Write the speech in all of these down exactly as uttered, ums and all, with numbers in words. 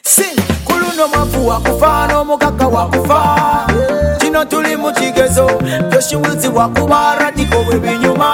Sing kuluno mafu wakufa n'omugagga wakufa kino tuli mu kigezo Joshi Wills wakuba radiko bw'ebinyuma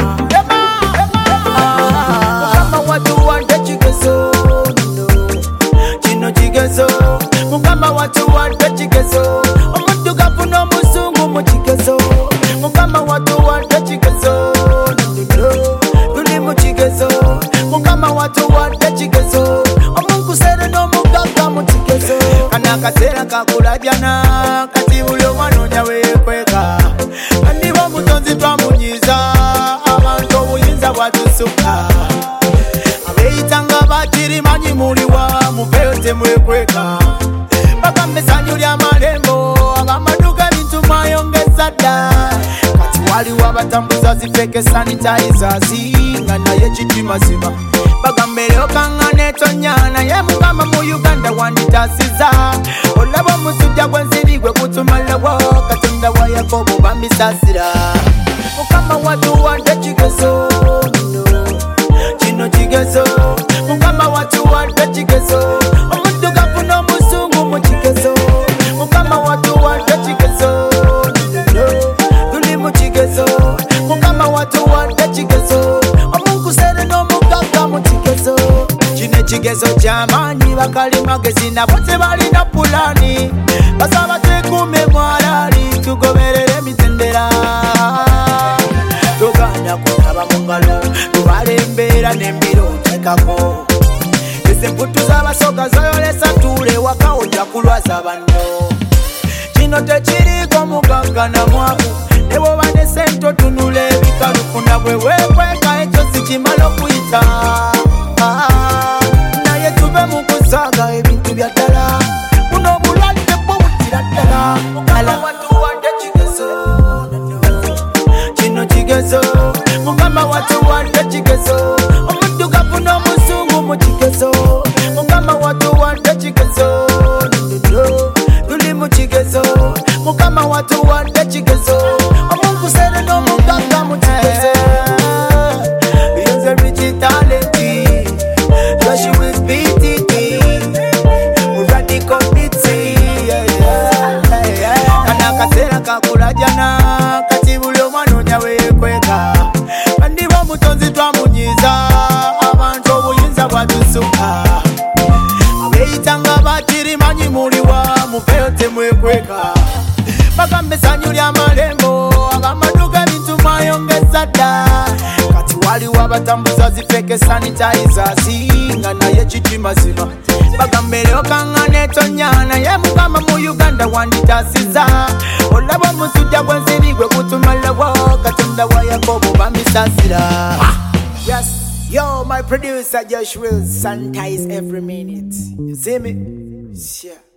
Mukama watuwadde kigezo kino kigezo Mukama watuwadde kigezo omuddugavu n'omuzungu mu kigezo Mukama watuwadde kigezo tuli mu kigezo Mukama watuwadde kigezo omunkusere n'omugagga mu kigezo kana akaseera kakulabyana kati buli omwanoonya weekweka kandi b'omutonzi twamunyiiza abantu obuyinza bwatusukka abeeyitanga bakirimanyi muliwa muveeyo temwekweka bagambe essanyu ly'amalembo ag'amaduka ebintu mwayongeza dda kati waliwo abatambuza zifeke sanitizers nga naye kiti mazima bagambe leo kaŋŋaana etonya naye mukama mu uganda wanditaasiza olaba omusujja gw'ensiri gwe gutumalawo katonda wa yakobo bambisaasira mukama watuwadde kigezo kino kigezo mukama watuwadde kigezo omuddugavu n'omuzungu mu kigezo mukama watuwadde kigezo tuli mu kigezo mukama watuwadde kigezo omunkusere n'omugagga mu kigezo kino ekigezo ky'amaanyi bakalimagezi nabo tebalina pulani basaba twekuume mwalaali tugoberere emitendera toganya kunaba mu ngalo tubala embeera n'embiro ntekako ezemputu z'abasoga zoyolesa tuule waka ojja kulwaza banno kino tekiriko mugagga na mwavu ne bwoba ne sente otunula ebikalukuna bwe weekweka ekyo sikimala okuyita naye tuve mu kusaaga ebintu bya ddala buno obulwadde bwo butira ddala mukama watuwadde kigezo kino kigezo mukama watuwadde kigezo omuddugavu n'omuzungu mu kigezo mukama watuwadde kigezo tuli mu kigezo mukama watuwadde kigezo omunkusere n'omugagga mu kigezo yonze richi talenti Joshi Wills B T T Radical Ditsi kana akaseera kakulajana kati buli omwanoonya weekweka kandi b'omutonzi twamunyiiza abantu obuyinza bwatusukka abeeyitanga bakirimanyi muliwa muveeyo temwekweka bagambe essanyu ly'amalembo ag'amaduka ebintu mwayongeza dda kati waliwo abatambuza zifeke sanitizers nga naye kiti mazima bagambe leo kaŋŋaana etonya naye mukama mu uganda wanditaasiza olaba omusujja gw'ensiri gwe gutumalawo katonda wa yakobo bambisaasira yes yo my producer Joshi Wills sanitize every minute you see me yeah